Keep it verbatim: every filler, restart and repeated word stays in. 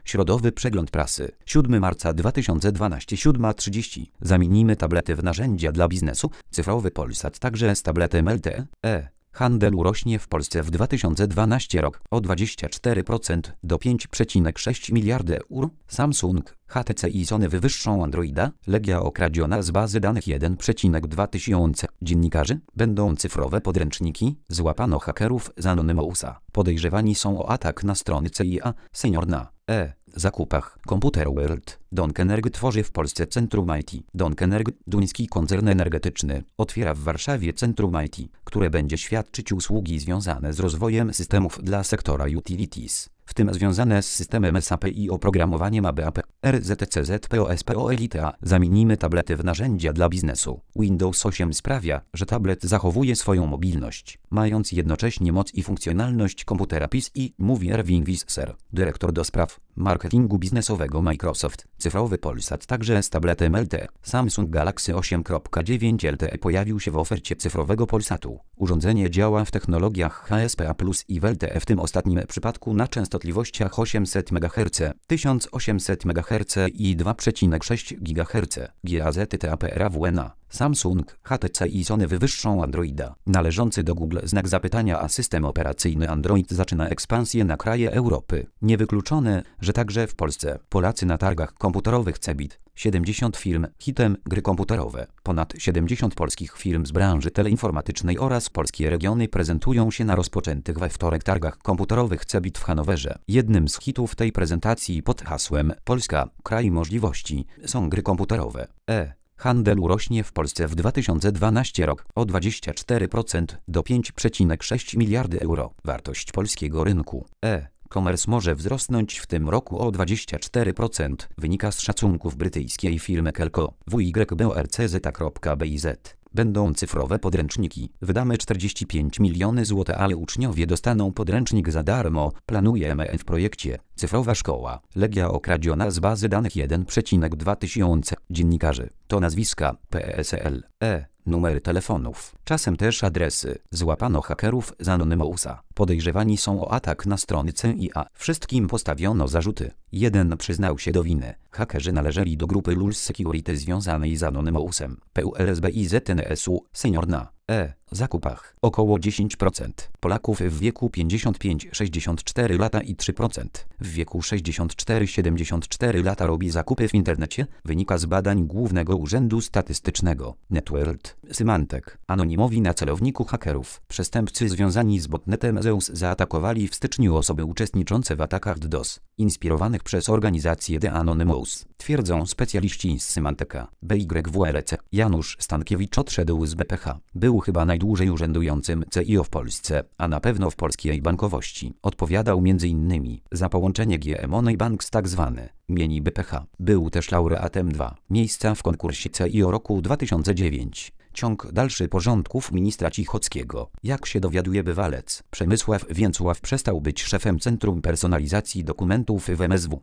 Środowy przegląd prasy. siódmego marca dwa tysiące dwunastego, siódma trzydzieści. Zamienimy tablety w narzędzia dla biznesu. Cyfrowy Polsat także z tabletem L T E. Handel urośnie w Polsce w dwa tysiące dwunastym rok o dwadzieścia cztery procent do pięć przecinek sześć miliarda euro. Samsung, H T C i Sony wywyższą Androida. Legia okradziona z bazy danych jeden przecinek dwa tysiące. Dziennikarzy. Będą cyfrowe podręczniki. Złapano hakerów z Anonymousa. Podejrzewani są o atak na strony C I A. Senior na E. Zakupach. Computer World. Donkenerg tworzy w Polsce Centrum I T. Donkenerg, duński koncern energetyczny, otwiera w Warszawie Centrum I T, które będzie świadczyć usługi związane z rozwojem systemów dla sektora utilities, w tym związane z systemem S A P i oprogramowaniem A B A P. R Z C Z P O S P O L I T A. Zamienimy tablety w narzędzia dla biznesu. Windows osiem sprawia, że tablet zachowuje swoją mobilność, mając jednocześnie moc i funkcjonalność komputera P C, mówi Erwin Visser, dyrektor do spraw marketingu biznesowego Microsoft. Cyfrowy Polsat także z tabletem L T E. Samsung Galaxy osiem dziewięć L T E pojawił się w ofercie cyfrowego Polsatu. Urządzenie działa w technologiach H S P A plus i w L T E, w tym ostatnim przypadku na częstotliwościach osiemset megaherców, tysiąc osiemset megaherców i dwa przecinek sześć gigaherca. G A Z T A P R A W N A. Samsung, H T C i Sony wywyższą Androida. Należący do Google znak zapytania, a system operacyjny Android zaczyna ekspansję na kraje Europy. Niewykluczone, że także w Polsce. Polacy na targach komputerowych Cebit. siedemdziesiąt firm, hitem gry komputerowe. Ponad siedemdziesiąt polskich firm z branży teleinformatycznej oraz polskie regiony prezentują się na rozpoczętych we wtorek targach komputerowych Cebit w Hanowerze. Jednym z hitów tej prezentacji pod hasłem Polska, kraj możliwości są gry komputerowe. E. Handel urośnie w Polsce w dwa tysiące dwunastym rok o dwadzieścia cztery procent do pięć przecinek sześć miliarda euro. Wartość polskiego rynku. E. Commerce może wzrosnąć w tym roku o dwadzieścia cztery procent, wynika z szacunków brytyjskiej firmy Kelco. W Y B O R C Z kropka B I Z. Będą cyfrowe podręczniki. Wydamy czterdzieści pięć milionów złotych, ale uczniowie dostaną podręcznik za darmo. Planujemy w projekcie Cyfrowa Szkoła. Legia okradziona z bazy danych jeden przecinek dwa tysiące. Dziennikarzy. To nazwiska. P S L. E. Numery telefonów. Czasem też adresy. Złapano hakerów z Anonymousa. Podejrzewani są o atak na strony C I A. Wszystkim postawiono zarzuty. Jeden przyznał się do winy. Hakerzy należeli do grupy Lulz Security związanej z Anonymousem. P U L S B I Z N S U. Senior na E. Zakupach. Około dziesięć procent Polaków w wieku pięćdziesiąt pięć do sześćdziesięciu czterech lat i trzy procent w wieku sześćdziesiąt cztery do siedemdziesięciu czterech lat robi zakupy w internecie, wynika z badań Głównego Urzędu Statystycznego. Networld. Symantec. Anonimowi na celowniku hakerów. Przestępcy związani z botnetem Zeus zaatakowali w styczniu osoby uczestniczące w atakach DDoS, inspirowanych przez organizację The Anonymous, twierdzą specjaliści z Symanteca. B Y W R C. Janusz Stankiewicz odszedł z B P H. Był chyba najdłużej urzędującym C I O w Polsce, a na pewno w polskiej bankowości. Odpowiadał między innymi za połączenie G Money Bank z tak zwany mieni B P H. Był też laureatem dwa miejsca w konkursie C I O roku dwa tysiące dziewiątego. Ciąg dalszy porządków ministra Cichockiego. Jak się dowiaduje bywalec, Przemysław Więcław przestał być szefem Centrum Personalizacji Dokumentów w M S W.